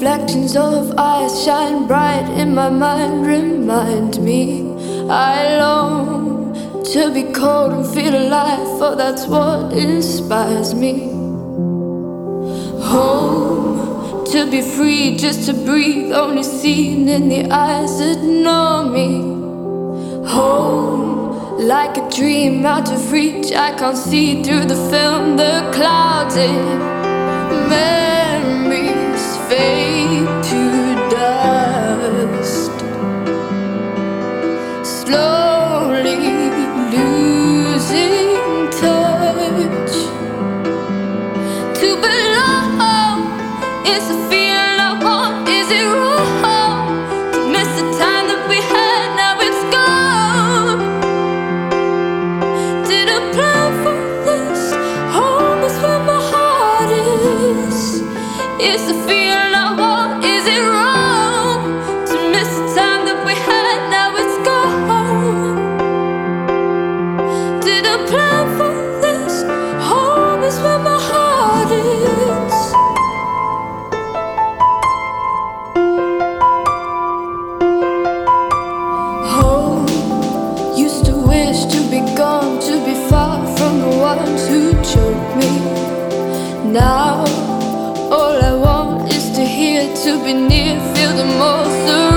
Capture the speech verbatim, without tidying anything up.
reflections of eyes shine bright in my mind, remind me I long to be cold and feel alive, for that's what inspires me. Home, to be free, just to breathe, only seen in the eyes that know me. Home, like a dream out of reach, I can't see through the film, the clouds in memories fade to dust, slowly losing touch. To belong is a feeling I want. Is it wrong to miss the time that we had? Now it's gone. Did I plan for this? Home is where my heart is. It's the feeling I want. Is it wrong to miss the time that we had? Now it's gone. Did I plan for this? Home is where my heart is. Home, used to wish to be gone, to be far from the ones who choke me. Now all I want is to hear, to be near, feel the most around.